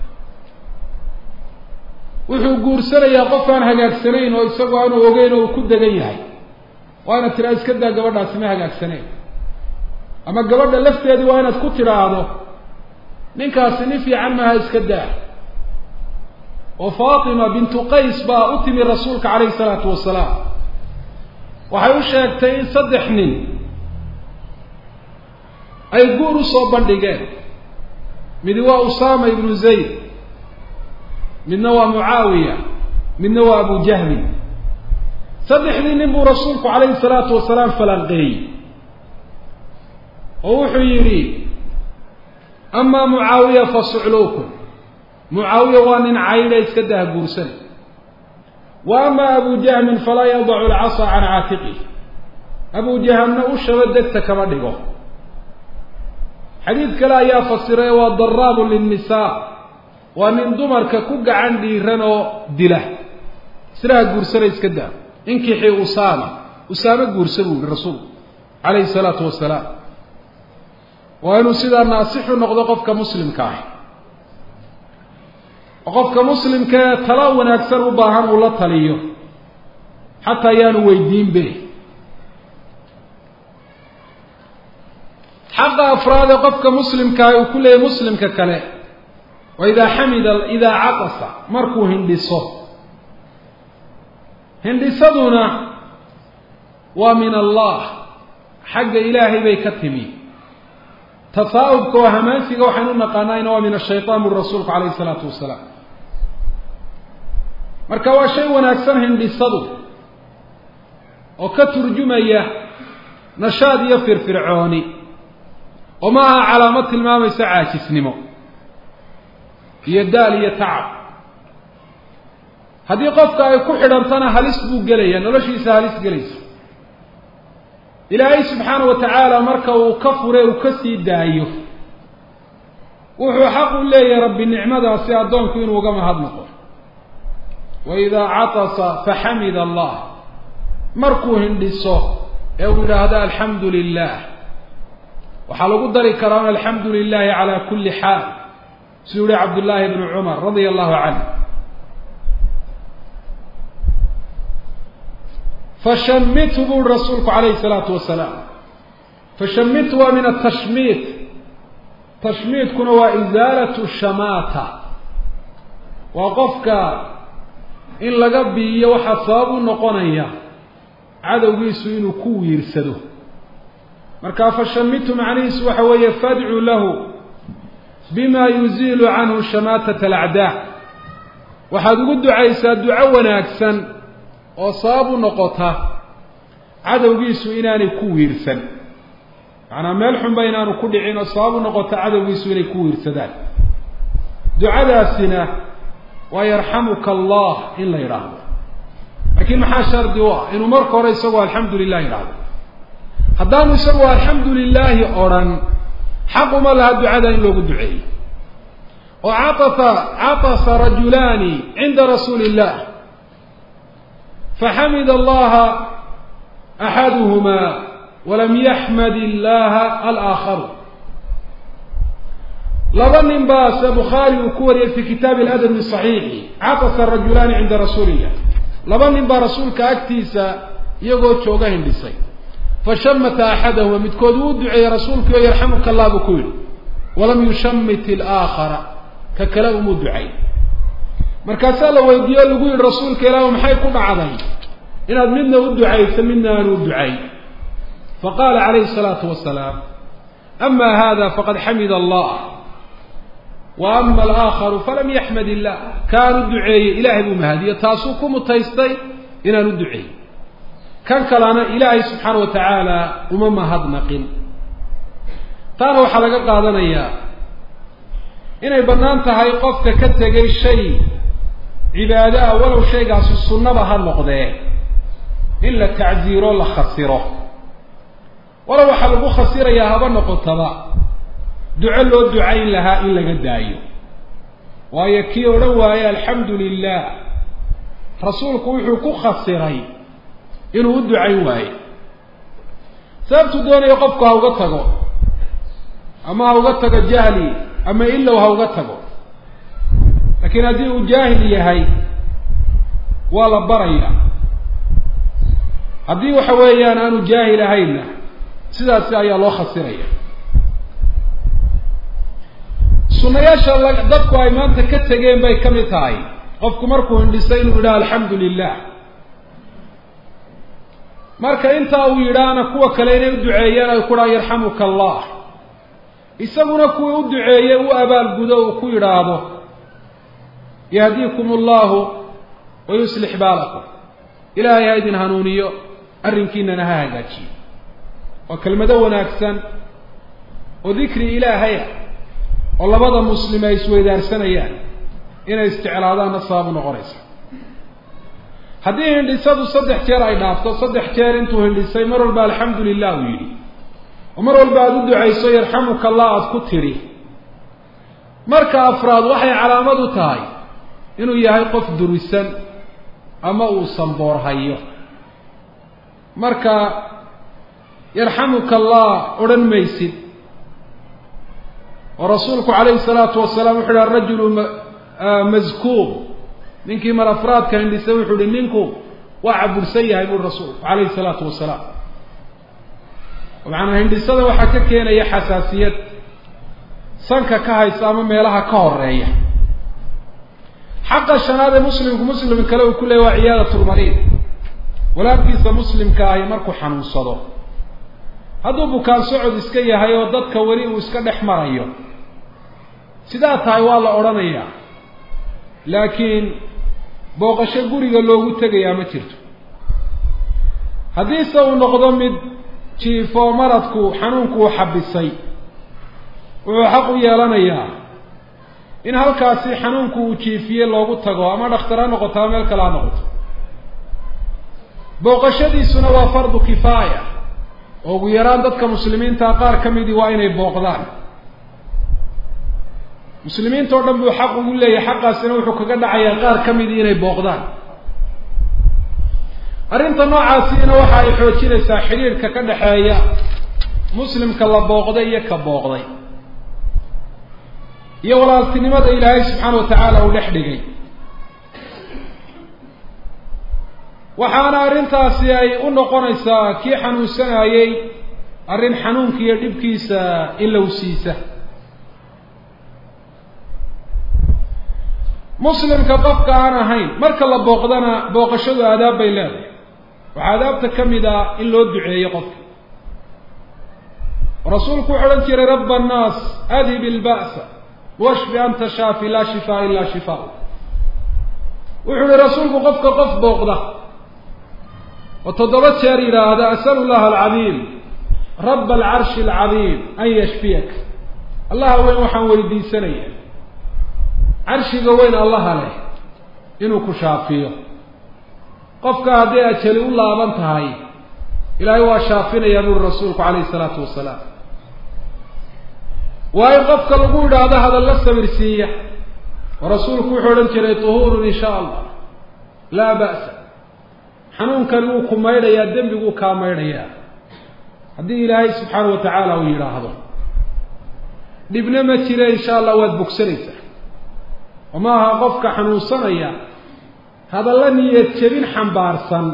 wuxuu guursanayaa qof aan hagaagsanayn oo isagu aanu ogeyn oo uu ku degan yahay waa inaad tidhahdo iska daa gabadhaasi ma hagaagsanayn ama gabadha lafteedii waa inaad ku tidhaahdo ninkaasi nin fiican maaha iska daa oo faatima bintu qays baa u timi rasuulka calayhi salaatu wasalaam waxay u sheegtay in saddex nin ay guur u soo bandhigeen mid waa Usaama ibn Zayd midna waa Muawiya midna waa Abu Jahl saddexdii nin buu rasuulku calayhi salaatu wasalaam falanqeeyey oo wuxuu yidhi ama Muawiya fasu'lukum Muawiya waa nin caydha iska dah guursan wa ama Abu Jahl fala yad'u al-'asa 'an 'atiqihi Abu Jahlna u shabadagta kama dhigo xadiid kale ayaa fasiray waa daraabu lin-nisaa waa nin dumarka ku gacan dhiiran oo dila sidaa guursana iska daa inkixi Usaama Usaama guursan buu rasuulku calayhi salaatu wasalaam waa inuu sidaa naasixu noqdo qofka muslimka ah qofka muslimka tala wanaagsan u baahan uu la taliyo xataa yaanu weydiin be xaqa afraad qofka muslimka ah uu ku leeyahay muslimka kale wa idha hamida idha atasa markuu hindhiso hindhisaduna waa min Allah xagga ilaahay bay ka timi tasaa'ubka wa hamaansiga waxaan u naqaanaa waa min ash-shaytaan rasuulku calayhi salaatu wasalaam marka waa shay wanaagsan hindhisadu oo ka turjumaya nashaad iyo firfircooni oo ma aha calaamad tilmaamaysa caajisnimo iyo daal iyo tacab haddii qofka ay ku xidhantana halis buu gelaya noloshiisa halis gelaysa ilaahay subxaanahu wa tacaala marka uu ka fure uu ka sii daayo wuxuu xaq u leeyahay rabbi nicmadaasi addoonku inuu uga mahadnaqo wa idaa catasa faxamida allah markuu hindhiso ee uu yidhaahdo alxamdu lilah waxaa lagu dari karaa alxamdu lilahi calaa kulli xaal siduu yihi cabdullaahi bnu cumar radia allahu canhu fashammithu buu rasuulku calayhi salaatu wasalaam fashammithu waa min atashmiit tashmiitkuna waa isaalatu shamaata waa qofka in laga biiyo waxaa sabab u noqonaya cadowgiisu inuu ku wiirsado markaa fashammithu macnihiisu waxa weeye fadcu lahu bima yuziilu canhu shamaatat alacdaa waxaad ugu ducaysaa duco wanaagsan oo sabab u noqota cadowgiisu inaanay ku wiirsan macnaa meel xunba inaanu ku dhicin oo sabab u noqota cadowgiisu inay ku wiirsadaan ducadaasina waa yarxamuka allah in la yidhaahdo laakiin maxaa shardi u ah inuu marka hore isagoo alxamdu lilah yidhaahdo haddaanu isagoo alxamdu lilaahi odhan xaquma laha ducada in loogu duceeyo oo catasa catasa rajulaani cinda rasuuli illah فحمد الله أحدهما ولم يحمد الله الآخر لظن باس بخاري وكوري في كتاب الأدب الصحيح عطس الرجلان عند رسول الله لظن با رسولك أكتيسا يقول شوقهن لسي فشمت أحدهما متكودو دعي رسولك ويرحمك الله بكل ولم يشمت الآخر ككلام مدعي markaasaa la weydiiyo lagu yidhi rasuulka ilaahu maxay ku dhacday inaad midna u ducayso midna aan u ducay faqaala calayhi salaatu wasalaam ama hada faqad xamida allah wa ama alaakharu falam yaxmad illah kaanu duceeyey ilaahay buu mahadiyo taasuu ku mutaystay inaan u duceey kan kalena ilaahay subxaana wa tacaala uma mahadnaqin taana waxaa laga qaadanayaa inay bannaan tahay qofka ka tegay shay cibaado ah walow shaygaasi sunnaba ha noqdee in la tacsiiro la khasiro walow waxaa lagu khasirayaa haba noqotaba duco loo ducayn lahaa in laga daayo waayo kii odhan waaye alxamdu lilah rasuulku wuxuu ku khasiray inuu u ducayn waaye sababtuu doonayo qofku ha uga tago ama ha uga tago jahli ama ilow ha uga tago laakiin haddii uu jaahil yahay waa la baraya haddii waxa weeyaan aanu jaahil ahaynna sidaasi ayaa loo khasiraya sunnayaasha dadku ay maanta ka tegeen bay ka mid tahay qofku markuu hindhisay inuu yidhaha alxamdu lilah marka intaa uu yidhaahna kuwa kale inay u duceeyaan ay ku dhaha yarxamuka allah isaguna kuwii u duceeyey u abaalgudo uu ku yidhaahdo yahdiikum allahu wa yuslix baalakum ilaahay ha idin hanuuniyo arrinkiinana ha hagaajiyo waa kelmado wanaagsan oo dikri ilaahaya oo labada muslim ay isweydaarsanayaan inay isticlaadaanna sababu noqonaysa haddii hindhisadu saddex jeer ay dhaafto saddex jeer intuu hindhisay mar walba alxamdu lilah uu yidhi oo mar walba aada u ducayso yarxamuka allah aada ku tidhi marka afraad waxay calaamad u tahay inuu yahay qof durisan ama uu sanboorhayo marka yarxamuka allah odhan maysid oo rasuulku calayhi salaatu wasalaam wuxu uhi arajulu mazkuub ninkii mar afraadka hindhisay wuxuu uhi ninku waa cabursan yahay buri rasuulku calayhi salaatu wasalaam macnaa hindhisada waxaa ka keenaya xasaasiyad sanka ka haysa ama meelaha ka horeeya xaqa shanaad ee muslimku muslim kale uu ku leeyahy waa ciyaadatulmariid walaalkiisa muslimka ahi markuu xanuunsado hadduu bukaan socod iska yahay oo dadka weli uu iska dhex marayo sidaa tahay waa la odhanayaa laakiin booqasho guriga loogu tegayaa ma jirto haddiise uu noqdo mid jiifo maradku xanuunku uu xabisay wuxuu xaq u yeelanayaa in halkaasi xanuunku uu jiifiye loogu tago ama dhakhtar ha noqoto ama meel kale ha noqoto booqashadiisuna waa fardu kifaaya oo ugu yaraan dadka muslimiinta qaar ka midii waa inay booqdaan muslimiinta oo dhan buu xaq ugu leeyahay xaqaasina wuxuu kaga dhacayaa qaar ka midii inay booqdaan arrinta noocaasiina waxa ay xoojinaysaa xidhiirka ka dhexeeya muslimka la booqday iyo ka booqday iyo walaaltinimada ilaahay subxaana wa tacaala uu dhex dhigay waxaana arrintaasi ay u noqonaysaa kii xanuunsanayey arrin xanuunka iyo dhibkiisa ilowsiisa muslimka qofka aan ahayn marka la booqdana booqashadu aadaab bay leedahay waxaa aadaabta ka mid ah in loo duceeyo qofka rasuulku wuxu odhan jiray rabba annaas adhib ilba'sa washfi anta shaafi laa shifaa ilaa shifaa wuxuu uhi rasuulku qofka qof booqda oo toddoba jeer yidhaahda asalu llaha alcadiim rabba alcarshi alcadiim an yashfiyak allaha weyn waxaan weydiisanaya carshiga weyn allaha leh inuu ku shaafiyo qofka hadday ajali u laaban tahay ilaahay waa shaafinayaa buuri rasuulku calayhi salaatu wasalaam waa in qofka lagu yidhaahdo hadalla sabirsiiya oo rasuulku wuxuu odhan jiray tuhuurun in shaa allah laa ba'sa xanuunkani wuu ku maydhayaa dembiguu kaa maydhayaa haddii ilaahay subxaana wa tacaala uu yidhaahdo dhibna ma jire insha allah waad bogsanaysaa oo ma aha qofka xanuunsanaya hadalla niyad jebin xambaarsan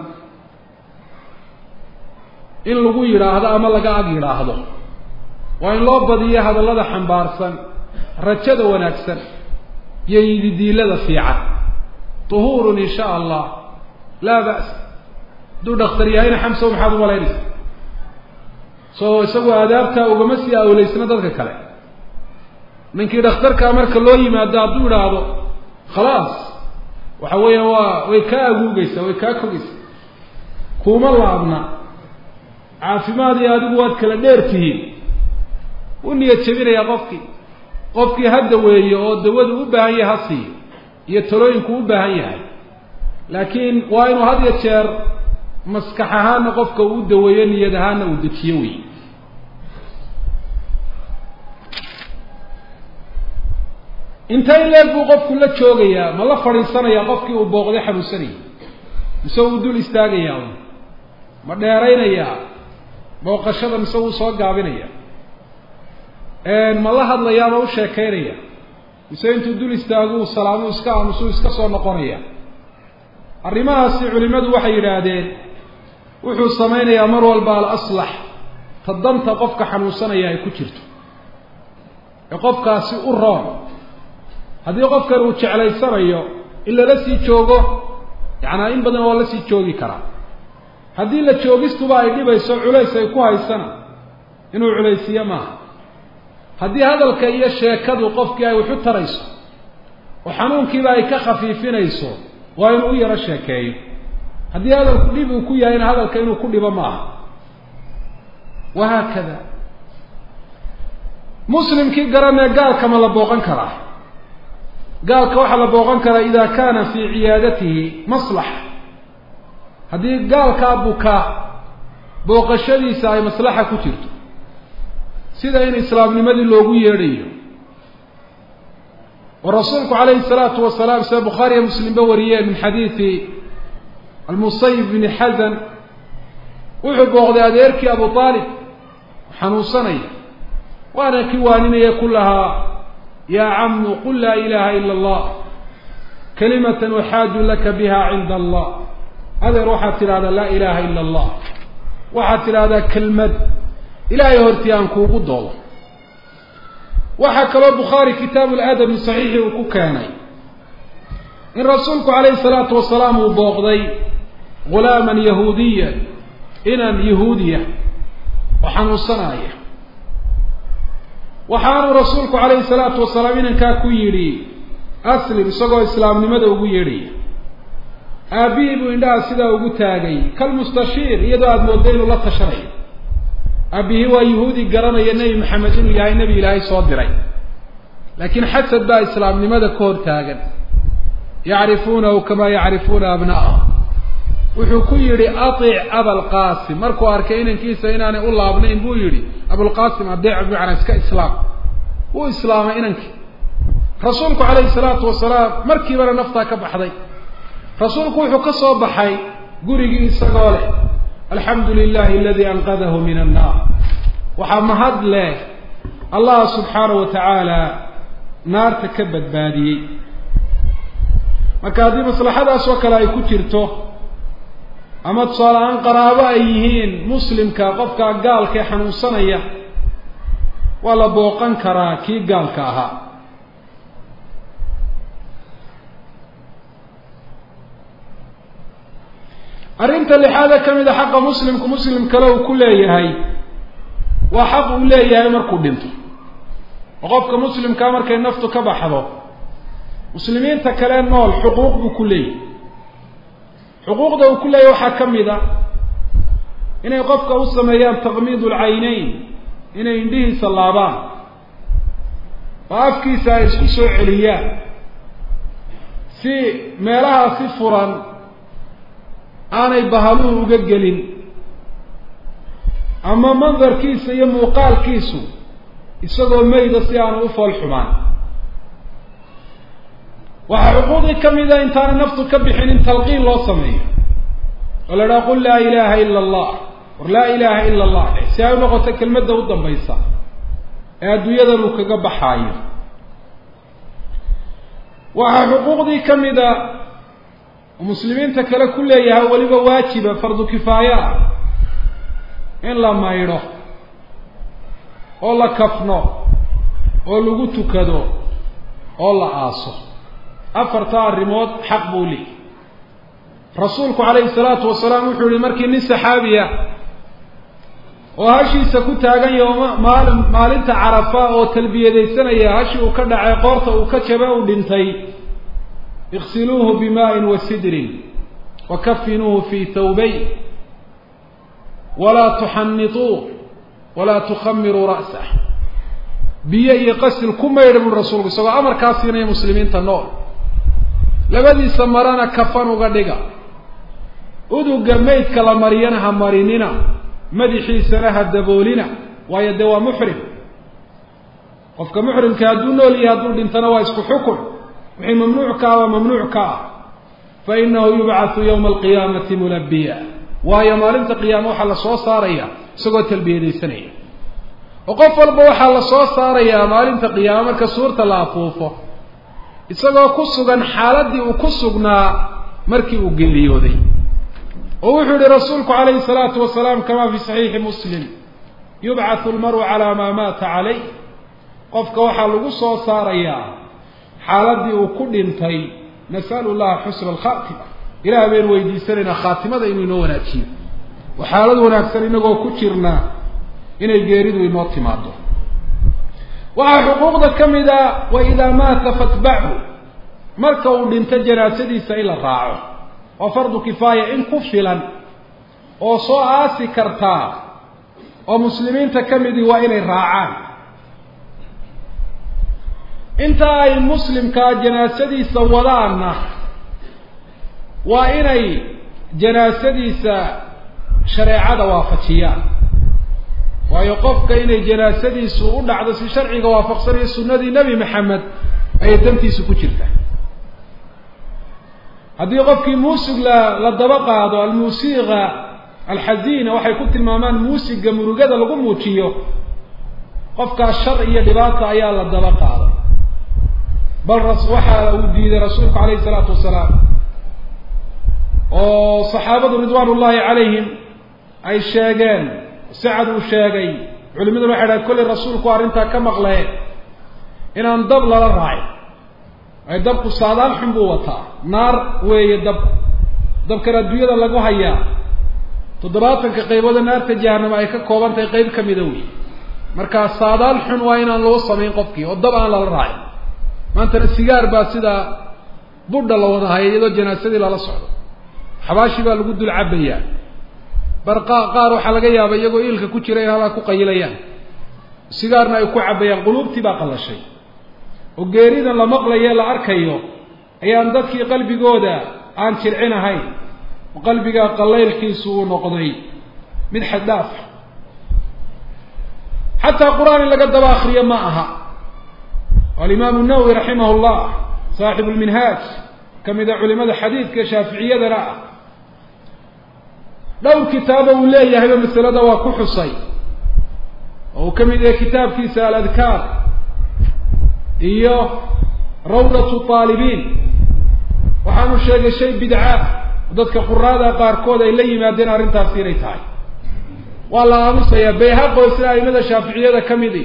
in lagu yidhaahdo ama laga ag yidhaahdo waa in loo badiyo hadallada xambaarsan rajada wanaagsan iyo yididiilada fiican tuhuurun in shaa allah laa ba'sa hadduu dhakhtar yahayna xamsow maxaad u malaynaysa soo isagu aadaabtaa ugama sii awleysna dadka kale ninkii dhakhtarkaa marka loo yimaado hadduu idhaahdo khalaas waxa weeya waa way kaa aguugaysaa way kaa kogaysaa kuuma laabna caafimaad iyo adigu waad kala dheer tihiin u niyad jebinayaa qofkii qofkii ha daweeyo oo dawadu u baahan yahay ha siiyo iyo talooyinku u baahan yahay laakiin waa inuu had iyo jeer maskax ahaana qofka uu daweeyo niyad ahaana uu dejiyo wey intay leeg buu qofku la joogayaa ma la fadhiisanayaa qofkii uu booqday xanuunsanayay mise uu dul istaagayaa ma dheeraynayaa booqashada mise wuu soo gaabinayaa ma la hadlayaa ma u sheekaynaya mise intuu dul istaagu uu salaamo iska aamusuu iska soo noqonaya arrimahaasi culimadu waxay yidhaahdeen wuxuu samaynayaa mar walba alaslax ta danta qofka xanuunsanaya ay ku jirto ee qofkaasi u roon haddii qofkan uu jeclaysanayo in lala sii joogo yacnaa in badan waa la sii joogi karaa haddii la joogistuba ay dhibayso culays ay ku haysana inuu culaysiiyo maaha haddii hadalka iyo sheekadu qofkii ay wuxu tarayso oo xanuunkiiba ay ka khafiifinayso waa inuu u yaro sheekeeyo haddii hadalku dhib uu ku yahayna hadalka inuu ku dhibo ma aha wahaakada muslimkii garanee gaalka ma la booqan karaa gaalka waxaa la booqan karaa idaa kaana fii ciyaadatihi maslaxa haddii gaalkaa bukaa booqashadiisa ay maslaxa ku jirto sida in islaamnimadii loogu yeedhayo oo rasuulku calayhi salaatu wasalaam sida bukhaariya muslimba wariyeen min xadiidi almusayib bni xasan wuxuu booqday adeerkii abu aalib xanuunsanaya waana kii waaninaya ku lahaa yaa camu qul laa ilaaha ila allah kalimatan uxaaju laka biha cinda allah adeer waxaad tidhahdaa laa ilaaha ila allah waxaad tidhahdaa kelmad ilaahay hortii aan kuugu doodo waxaa kaloo bukhaari kitaabu ladabi saxiixi uu ku keenay in rasuulku calayhi salaatu wasalaam uu booqday gulaaman yahuudiyan inan yahuudiya oo xanuunsanaya waxaanuu rasuulku calayhi salaatu wasalaam inankaa ku yidhi aslim isagoo islaamnimada ugu yeedhaya aabihii buu indhaha sidaa ugu taagay kalmustashiir iyadoo aada moodda inuu la tashanayo aabihii waa yahuudi garanaya nebi maxamed inuu yahay nebi ilaahay soo diray laakiin xasad baa islaamnimada ka hor taagan yacrifuunahu kamaa yacrifuuna abna'ahu wuxuu ku yidhi atic abalqaasim markuu arkay inankiisa inaanay u laabnayn buu yidhi abulqaasim adeec bimacnaa iska islaam wuu islaamay inankii rasuulku calayhi salaatu wasalaam markiibana naftaa ka baxday rasuulku wuxuu ka soo baxay gurigii isagoo leh alxamdu lilahi aladii anqadahu min annaar waxaa mahad leh allah subxaanahu wa tacaala naarta ka badbaadiyey marka haddii maslaxadaas oo kale ay ku jirto ama tusaale aan qaraabo ay yihiin muslimka qofka gaalka ee xanuunsanaya waa la booqan karaa kii gaalka ahaa arrinta lixaada ka mid a xaqa muslimku muslim kale uu ku leeyahay waa xaq uu leeyahay markuu dhinto oo qofka muslimkaa markay naftu ka baxdo muslimiinta kale nool xuquuq buu ku leeyahay xuquuqda uu ku leeyahay waxaa ka mid a inay qofka u sameeyaan taqmiid alcaynayn inay indhihiisa laabaan oo afkiisa ay isku soo celiyaan si meelaha si furan aanay bahaluhu uga gelin ama mandarkiisa iyo muuqaalkiisu isagoo mayda si aanu u fool xumaan waxaa xuquuqdii ka mida intaanay naftu ka bixin in talqiin loo sameeyo oo la idhaha qul laa ilaaha ila allah war laa ilaaha ila allah si ay u noqoto kelmadda u dambaysa ee adduunyadan uu kaga baxaayo waxaa xuquuqdii ka mida muslimiinta kale ku leeyahay weliba waajiba fardu kifaaya ah in la maydho oo la kafno oo lagu tukado oo la aaso afarta arrimood xaq buu leeyahay rasuulku calayhi salaatu wasalaam wuxuu yihi markii nin saxaabiya oo hashiisa ku taagan yooma maalin maalinta carafa oo talbiyadaysanaya hashi uu ka dhacay qoorta uu ka jabe uu dhintay اغسلوه بماء وسدر وكفنوه في ثوبين ولا تحنطوه ولا تخمروا رأسه بيئي قسل كما يرمو الرسول صلى أمر كاسين يا مسلمين تنور لبدي سمرانا كفانوا قدقا ودو قميت كالمرينها مريننا مدحي سنها الدبولنا ويدوى محرم وفك محرم كادونو لي هدول دين واسكو حكم وحي ممنوعك وممنوعك فإنه يبعث يوم القيامة ملبيا وهي مالنت قيامة وحال صو صاريا سقوة تلبية دي سنية وقف البوحة لصو صاريا مالنت قيامة كسورة العفوفة إسقوة كسوغا حالدي وكسوغنا مركي وقليو دي ووحو لرسولك عليه الصلاة والسلام كما في صحيح مسلم يبعث المرء على ما مات عليه قفك وحال لصو صاريا xaaladii uu ku dhintay nasalu allah husna al-khatima ila been weydiisanayna khaatimada inuu inoo wanaajiyo waxaalad wanaagsan inagoo ku jirna inay geeridu inoo timaado وحقوق كمدا وإذا مات فاتبعه مركو دنت جنازتي إلى الراعه وفرض كفاية إن كفلا وصو آسي كرتا ومسلمين تكمدي وإلى الراعان انت أي مسلم كجنازتي سولانا وإلى جنازتي شريعة وافتيان ويقفك إلى جنازتي سؤول على شرعي وافقصر السنة نبي محمد أي دمتي سكوتشرته هذا يقفك موسيقى للدبقة هذا الموسيقى الحزينة وحي كنت المامان موسيقى مرقادة لقوم وشيو قفك الشرعية لباطة أيها للدبقة هذا بل وحى ودي رسولك عليه الصلاة والسلام وصحابة رضوان الله عليهم أي الشاقان سعد وشاقي علماء الواحد كل الرسول قارنتها كما غلاه إن أنضب للرعي أي دبق الصادان حنبوطا نار وهي دب دب كرا دوية لغو هيا تضباطا كقيبود النار تجاهنم أي كقوبان تقيب كميدوي مركا الصادان حنوين أن لو صمين قفكي والدب أن للرعي ما أنت السيجار باسدا بودا لو هيا يدو جناسدي للصعود حباشي بالقد العبيان برقاء قارو حلقيا بيجو إلك كتيرين هلا كقيليان سيجارنا يكون عبيان قلوب تبقى الله شيء وجيريدا لما قليا لأركيو أيام ذاتك قلبي جودا عن شرعنا هاي وقلبي قليل كيسو نقضي من حداف حتى القرآن اللي قد آخر معها والإمام النووي رحمه الله صاحب المنهاج كما إذا علماء الحديث كشافعية ذراء لو كتابه ولا يهب مثل هذا وكحصي أو كم إذا كتاب كيسا الأذكار إياه روضة الطالبين وحانو شيء شيء بدعاء وذلك قرادة قاركودة إليه ما دينا رين تفسيري تاي والله أمسا يا بيهاق وإسرائيل ماذا شافعية كم إذا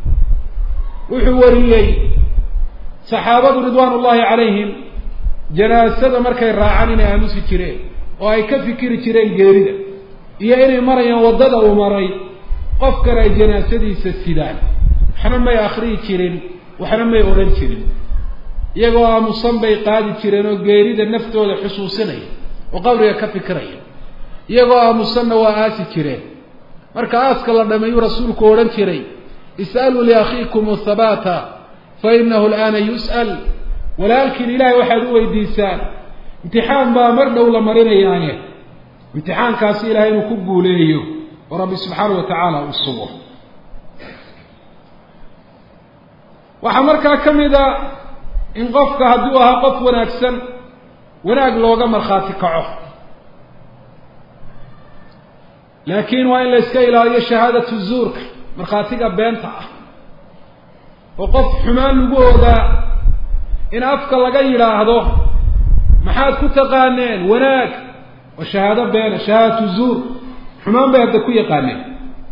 وحوريي صحابة رضوان الله عليهم جنازة مركي الراعانين أمسي كريه وأي كفكر ترين جريدة يعني مرة وضد أو مرة قفكر أي جنازة السيدان حنا ما يأخري ترين وحنا ما يورن ترين يجوا مصنبي قاعد ترين وجريدة نفط ولا حسوسني وقبل يكفكرين يجوا مصنب وآسي ترين مركا أسكال الله ما يرسل كورن ترين اسألوا لأخيكم الثبات فإنه الآن يسأل ولكن إلهي واحد هو يديسان امتحان با مرنا ولا مرينا يعني امتحان كاسي إلهي نكبه ليه ورب سبحانه وتعالى والصبح وحمركا كم إذا انقفك هدوها قف ونأكسن ونأك لوغا مرخاتي كعه لكن وإن لسكي إلهي شهادة الزورك مرخاتي بينتا وقف حمان لقوه إن أفك لغير هذا محاد كتقانين وناك وشهادة بين شهادة الزور حمان بيهد كوية قانين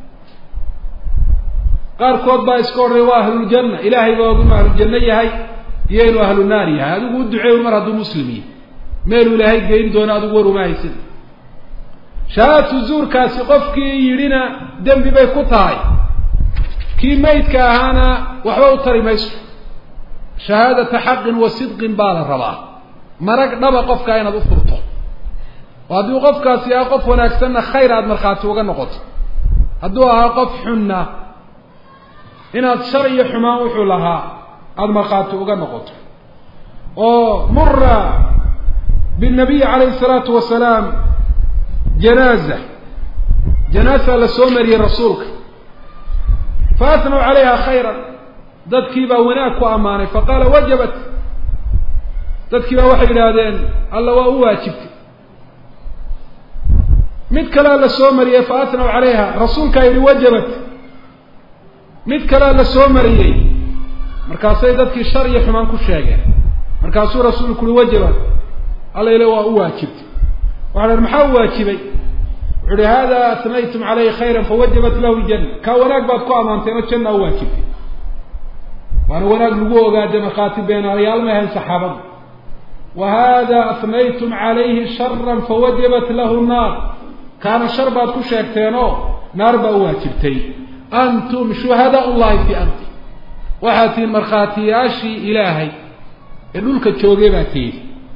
قال كود با اسكور رواه أهل الجنة إلهي بوضم أهل الجنة يهي يينو أهل النار يهي هذا هو الدعاء المرهد المسلمين ميلو إلهي قين دون هذا وروا ما يسن شهادة الزور كاسي قفكي يرينا دم بي كتاي كي ميت كاهانا وحوو تري ميسو شهادة حق وصدق بال الرباه مرق دبا قفكا inaad u furto hadii qofkaasi aa qof wanaagsan khayr aad marxaati uga noqoto haduu aa qof xunna inaad shariyo xumaan wuxuu lahaa aad marxaati uga noqoto oo murra bin nabi alayhi salatu wassalam janaza janaza la soo mariyay rasuulka faasnu alayha khayran dadkii baa wanaag ku amaanay faqala wajabat dadkii baa waxay yiraahdeen alla waa u waajibtay mid kale la soo mariyay faasnu alayha rasuulka yiri wajabat mid kale la soo mariyay markaasay dadkii shar iyo xumaan ku sheegeen markaasuu rasuulku yiri wajabat alla ila waa u waajibtay waxaan maxaa waajibay wuxuu hada asmaytum alayhi khayran fawajabat lahu aljanna ka wanaag baad ku amaantay oo janna u waajibtay وانا وناك لقوه قاعد مخاطب بين ريال ما هي صحابه وهذا أثنيتم عليه شرا فوجبت له النار كان شربات كشاكتينو نار بواجبتي أنتم شهداء الله في أرضي waxaatii markhaatiyaashii ilaahay ee dhulka joogay baa tihi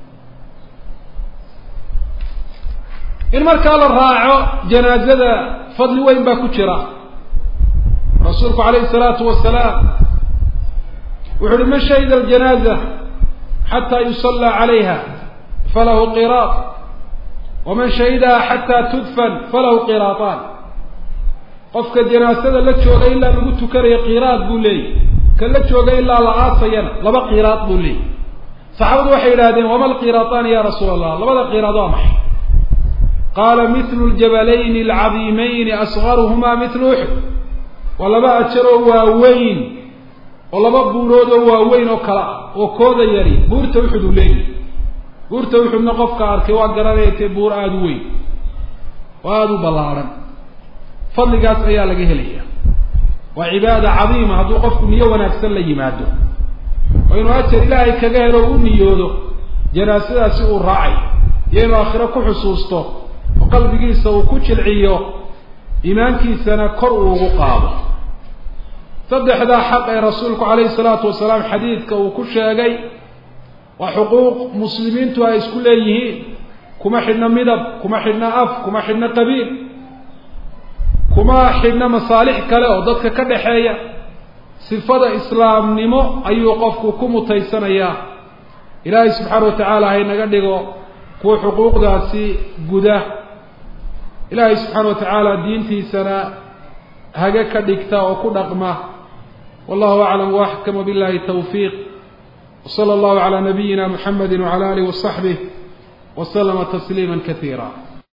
in markaa la raaco janaazada fadli weyn baa ku jira rasuulku calayhi salaatu wasalaam wuxu uhi man shahida aljanaaza xataa yusallaa calayha falahu qiraat waman shahidaha xataa tudfan falahu qiraataan qofka janaasada la jooga ilaa lagu tukanayo qiraad buu leeyahy kan la jooga ilaa la aasayana laba qiraad buu leeyahy saxaabadu waxay yidhahdeen wama alqiraataani ya rasuula allah labada qiraad waa maxay qaala mithlu ljabalayni alcadiimayni asgaruhumaa mithlu uxud waa laba ajaroo waaweyn oo laba buurood oo waaweyn oo kale ah oo kooda yari buurta uxud uu leeyahy buurta uxudna qofka arkay waa garanayatee buur aada u weyn oo aada u ballaadhan fadligaas ayaa laga helaya waa cibaada cadiima hadduu qofku niyo wanaagsan la yimaado oo inuu ajar ilaahay kaga helo u niyoodo janaasadaasi uu raacay iyo inuu aakhiro ku xusuusto oo qalbigiisa uu ku jilciyo iimaankiisana kor uu ugu qaado saddexdaa xaq ee rasuulku calayhi salaatu wasalaam xadiidka uu ku sheegay waa xuquuq muslimiintu ay isku leeyihiin kuma xidhna midab kuma xidhna af kuma xidhna qabiil kuma xidhna masaalix kale oo dadka ka dhaxeeya sifada islaamnimo ayuu qofku ku mutaysanayaa ilaahay subxaana watacaala haynaga dhigo kuwa xuquuqdaasi guda ilaahay subxaana watacaala diintiisana haga ka dhigta oo ku dhaqma wallahu aclam waaxkama billahi tawfiiq وصلى الله على نبينا محمد وعلى آله وصحبه وسلم تسليما كثيرا